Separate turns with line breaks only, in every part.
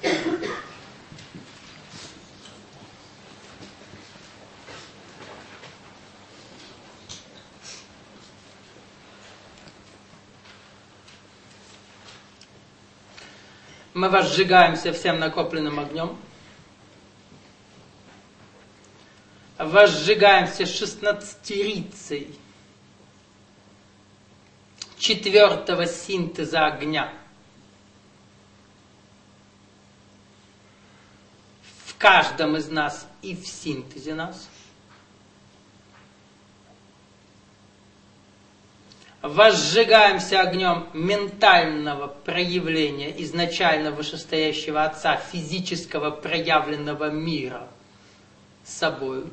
Мы возжигаемся всем накопленным огнем. Возжигаемся 16-рицей 4-го синтеза огня. В каждом из нас и в синтезе нас. Возжигаемся огнем ментального проявления изначально вышестоящего Отца, физического проявленного мира собою,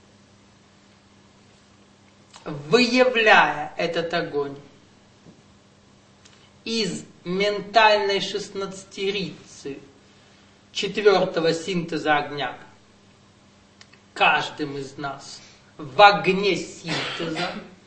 выявляя этот огонь из ментальной 16-рицы 4-го синтеза огня, каждым из нас в огне синтеза,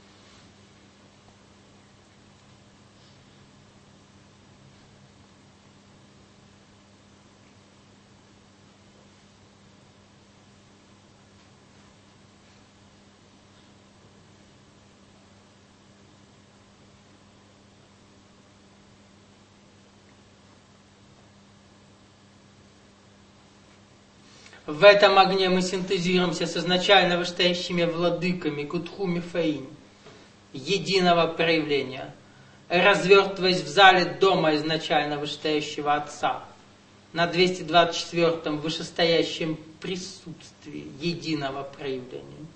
в этом огне мы синтезируемся с изначально вышестоящими владыками Гудхуми Фаинь, единого проявления, развертываясь в зале дома изначально вышестоящего Отца, на 224-м вышестоящем присутствии единого проявления.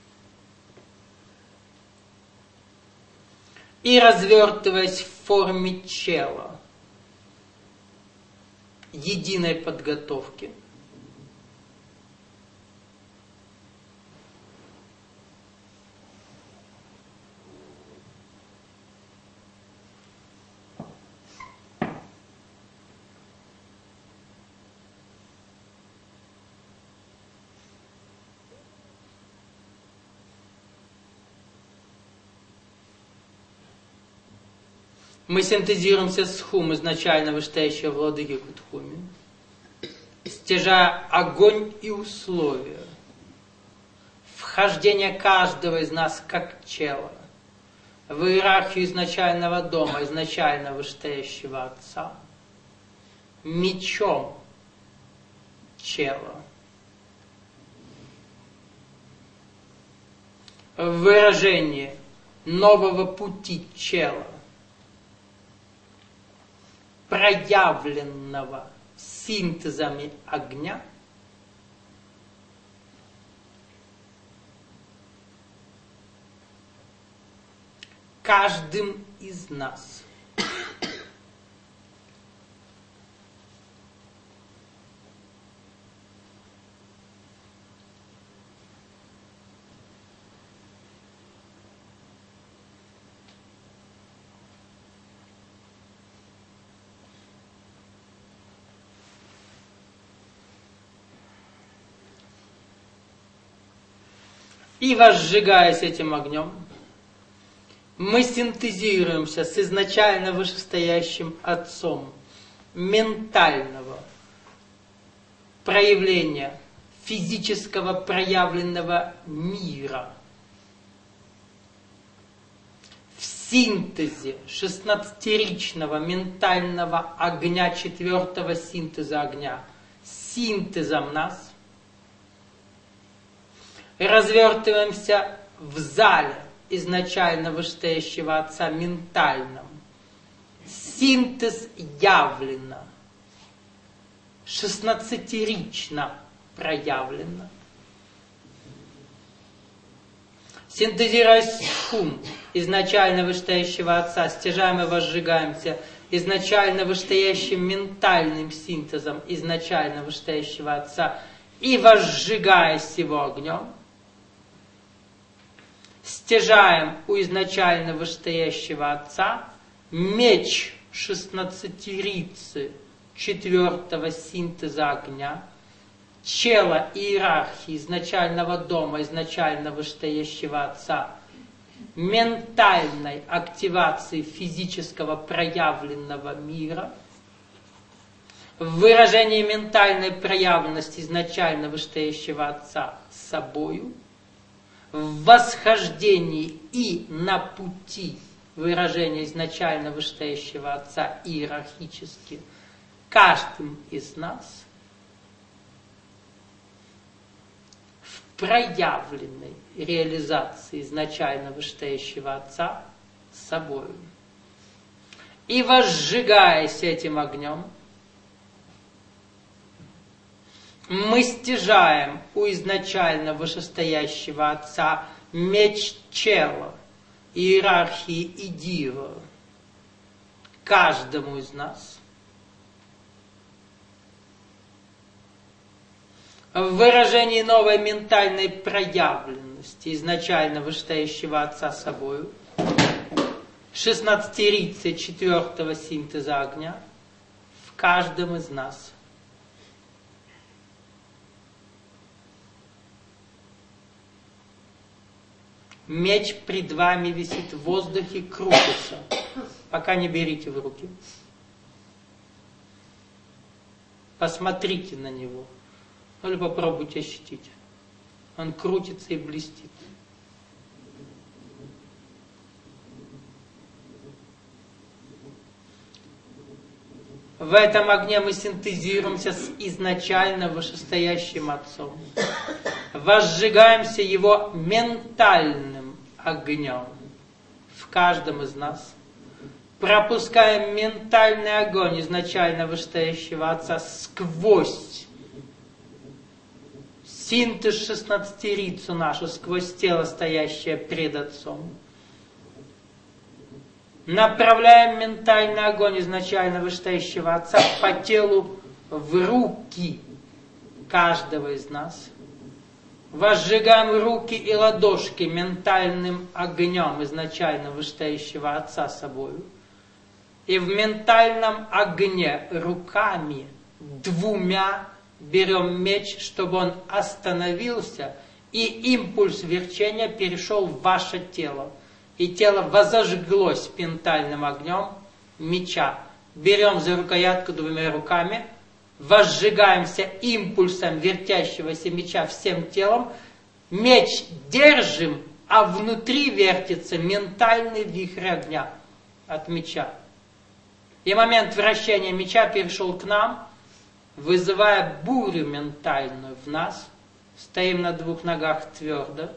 И развертываясь в форме чела, единой подготовки, мы синтезируемся с Хум, изначально вышестоящего владыки Гудхуми, стяжая огонь и условия вхождения каждого из нас как чела в иерархию изначального дома, изначально вышестоящего Отца, мечом чела, в выражении нового пути чела, проявленного синтезами огня, каждым из нас. И возжигаясь этим огнем, мы синтезируемся с изначально вышестоящим Отцом ментального проявления физического проявленного мира в синтезе 16-ричного ментального огня 4-го синтеза огня, синтезом нас, развертываемся в зале изначально вышестоящего Отца ментальном. Синтез явлено, 16-рично проявлено. Синтезируясь с Хум, изначально вышестоящего Отца, стяжаем и возжигаемся изначально вышестоящим ментальным синтезом изначально вышестоящего Отца и возжигаясь его огнем, стяжаем у изначально вышестоящего Отца меч 16-рицы 4-го синтеза огня, чела иерархии изначального дома, изначально вышестоящего Отца, ментальной активации физического проявленного мира, в выражении ментальной проявленности изначально вышестоящего Отца собою, в восхождении и на пути выражения изначально вышестоящего Отца иерархически каждым из нас, в проявленной реализации изначально вышестоящего Отца собою. И возжигаясь этим огнем, мы стяжаем у изначально вышестоящего Отца меч чела, иерархии и дива, каждому из нас. В выражении новой ментальной проявленности изначально вышестоящего Отца собою, 16-рицы 4-го синтеза огня в каждом из нас. Меч пред вами висит в воздухе, крутится. Пока не берите в руки. Посмотрите на него. Или попробуйте ощутить. Он крутится и блестит. В этом огне мы синтезируемся с изначально вышестоящим Отцом. Возжигаемся Его ментальным огнем в каждом из нас. Пропускаем ментальный огонь изначально вышестоящего Отца сквозь синтез 16-рицу нашу, сквозь тело, стоящее пред Отцом. Направляем ментальный огонь изначально вышестоящего Отца по телу в руки каждого из нас. Возжигаем руки и ладошки ментальным огнем изначально вышестоящего Отца собою. И в ментальном огне руками двумя берем меч, чтобы он остановился, и импульс верчения перешел в ваше тело. И тело возожглось ментальным огнем меча. Берем за рукоятку двумя руками, возжигаемся импульсом вертящегося меча всем телом, меч держим, а внутри вертится ментальный вихрь огня от меча. И момент вращения меча перешел к нам, вызывая бурю ментальную в нас. Стоим на двух ногах твердо.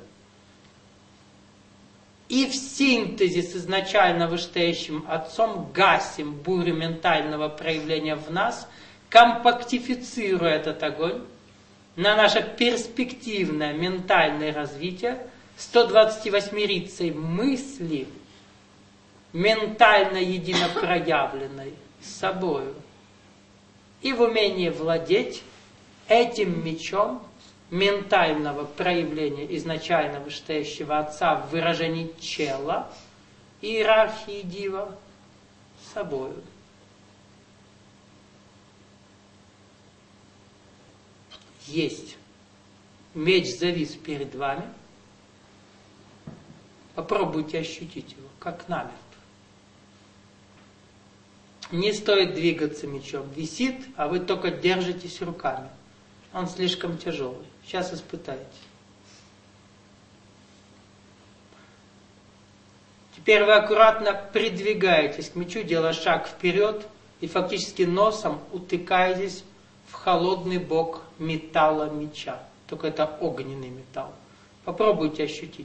И в синтезе с изначально вышестоящим Отцом гасим бурю ментального проявления в нас, компактифицируя этот огонь на наше перспективное ментальное развитие 128-рицей мысли, ментально единопроявленной собою. И в умении владеть этим мечом ментального проявления изначально вышестоящего Отца в выражении чела, иерархии дива, собою. Есть. Меч завис перед вами. Попробуйте ощутить его, как намертво. Не стоит двигаться мечом. Висит, а вы только держитесь руками. Он слишком тяжелый. Сейчас испытайте. Теперь вы аккуратно придвигаетесь к мечу, делая шаг вперед, и фактически носом утыкаетесь в холодный бок металла меча. Только это огненный металл. Попробуйте ощутить.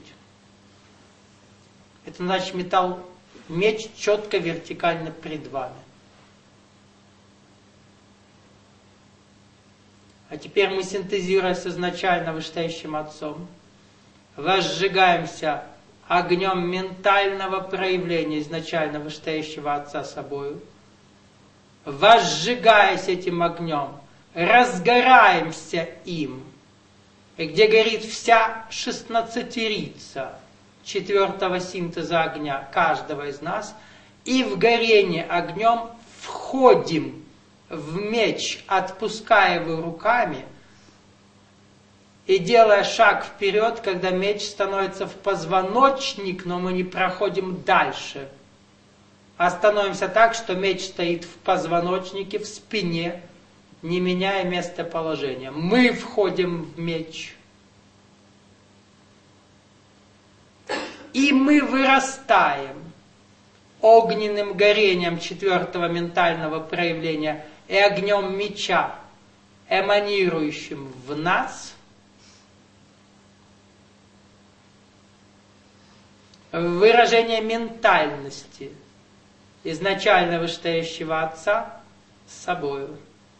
Это значит меч четко вертикально пред вами. А теперь мы, синтезируя с изначально вышестоящим Отцом, возжигаемся огнем ментального проявления изначально вышестоящего Отца собою. Возжигаясь этим огнем, разгораемся им. И где горит вся 16-рица 4-го синтеза огня каждого из нас, и в горение огнем входим в меч, отпуская его руками и делая шаг вперед, когда меч становится в позвоночник, но мы не проходим дальше. А становимся так, что меч стоит в позвоночнике, в спине, не меняя местоположения. Мы входим в меч. И мы вырастаем огненным горением четвертого ментального проявления и огнем меча, эманирующим в нас, выражение ментальности изначально вышестоящего Отца с собою.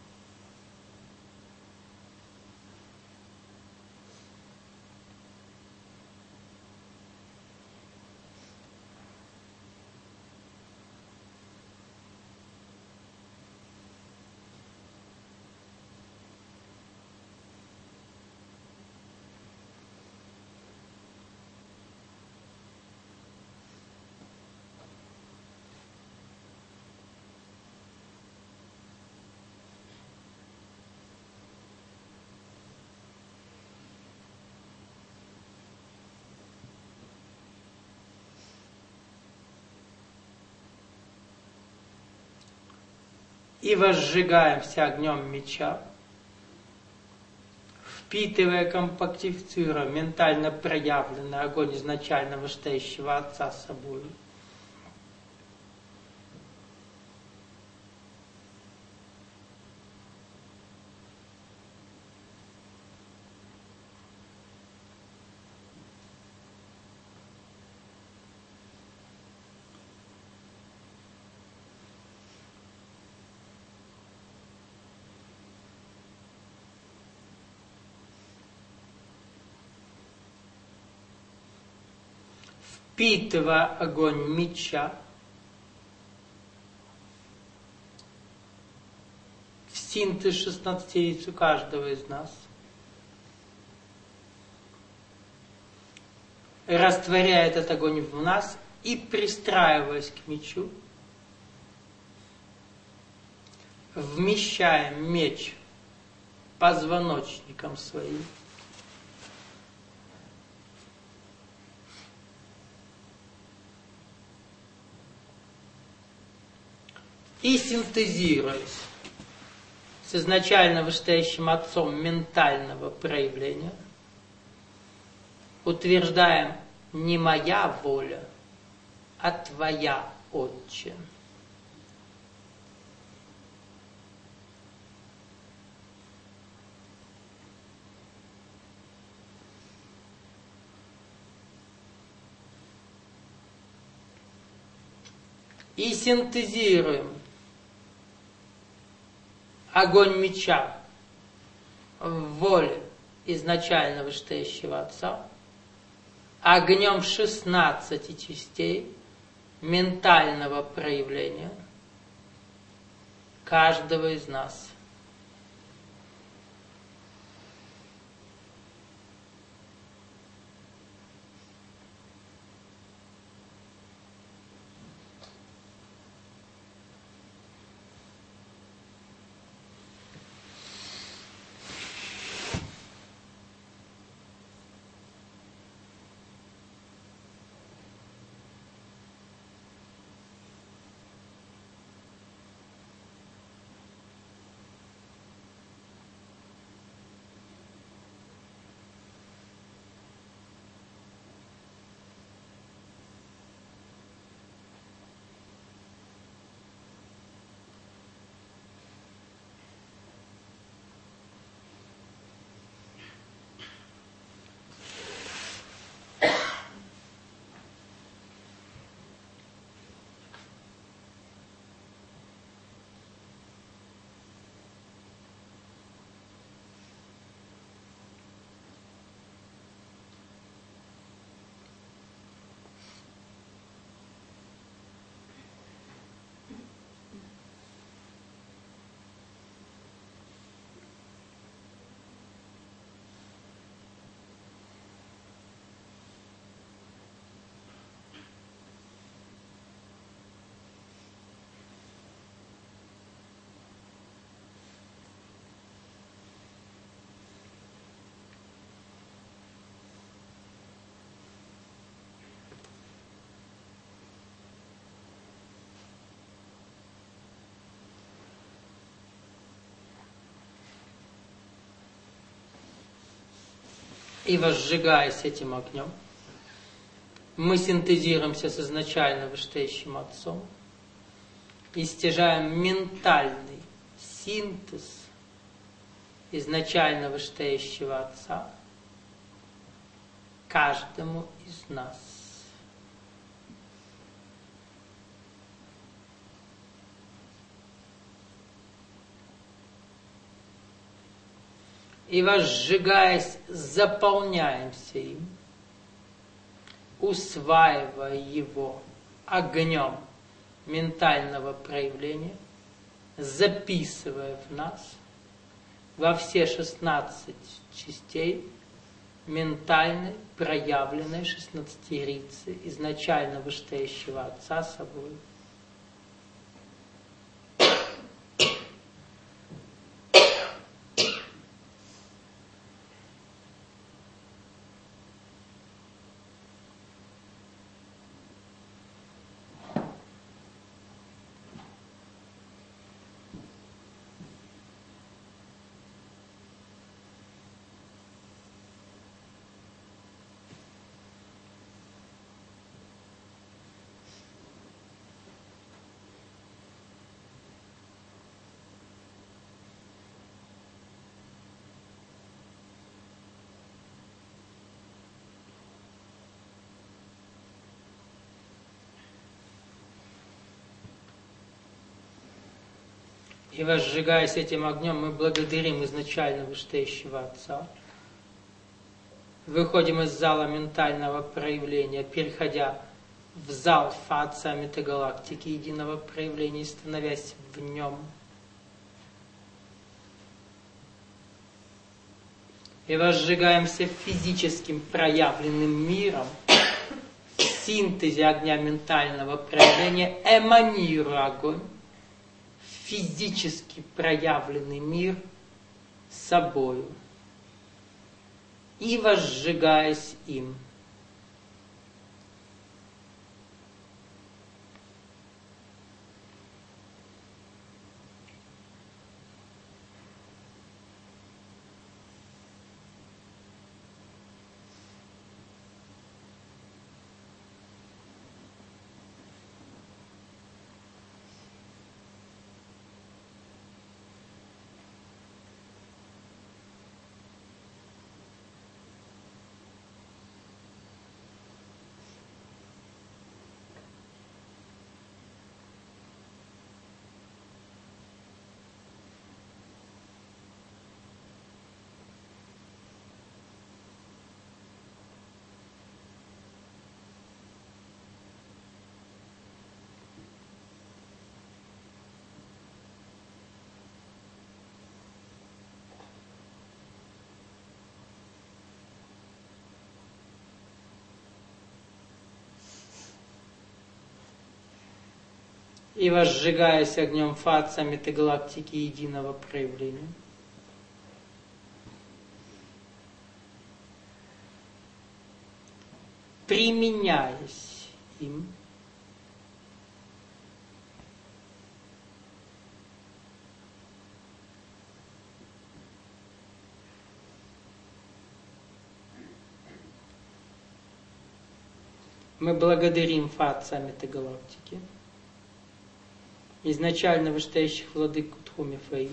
И возжигаемся огнем меча, впитывая, компактифицируя ментально проявленный огонь изначально вышестоящего Отца с собой. Впитывая огонь меча в синтез 16 яиц у каждого из нас, растворяя этот огонь в нас и пристраиваясь к мечу, вмещаем меч позвоночником своим. И синтезируясь с изначально вышестоящим Отцом ментального проявления, утверждаем: не моя воля, а твоя, Отче. И синтезируем огонь меча в воле изначально вышестоящего Отца, огнем 16 частей ментального проявления каждого из нас. И возжигаясь этим огнем, мы синтезируемся с изначально вышестоящим Отцом и стяжаем ментальный синтез изначально вышестоящего Отца каждому из нас. И возжигаясь, заполняемся им, усваивая его огнем ментального проявления, записывая в нас во все 16 частей ментальной, проявленной 16-рицы изначально вышестоящего Отца собой. И возжигаясь этим огнем, мы благодарим изначально вышестоящего Отца. Выходим из зала ментального проявления, переходя в зал Отца метагалактики единого проявления и становясь в нем. И возжигаемся физическим проявленным миром, в синтезе огня ментального проявления, эманируя огонь, физически проявленный мир собою и возжигаясь им. И возжигаясь огнем Отца метагалактики единого проявления, применяясь им, мы благодарим Отца метагалактики, изначально вышестоящих владык Тхумифаи,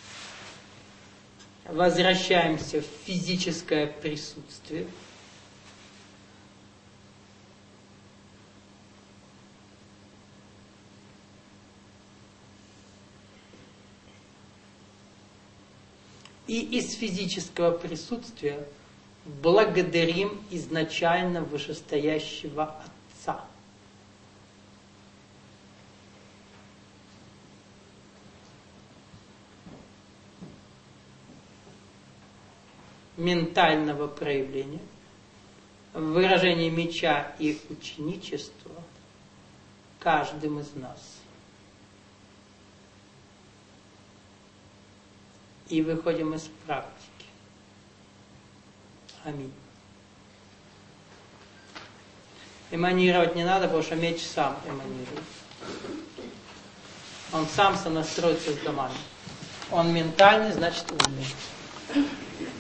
возвращаемся в физическое присутствие, и из физического присутствия благодарим изначально вышестоящего Отца. Ментального проявления, выражение меча и ученичества каждым из нас. И выходим из практики. Аминь. Эманировать не надо, потому что меч сам эманирует. Он сам сонастроится с домами. Он ментальный, значит умный.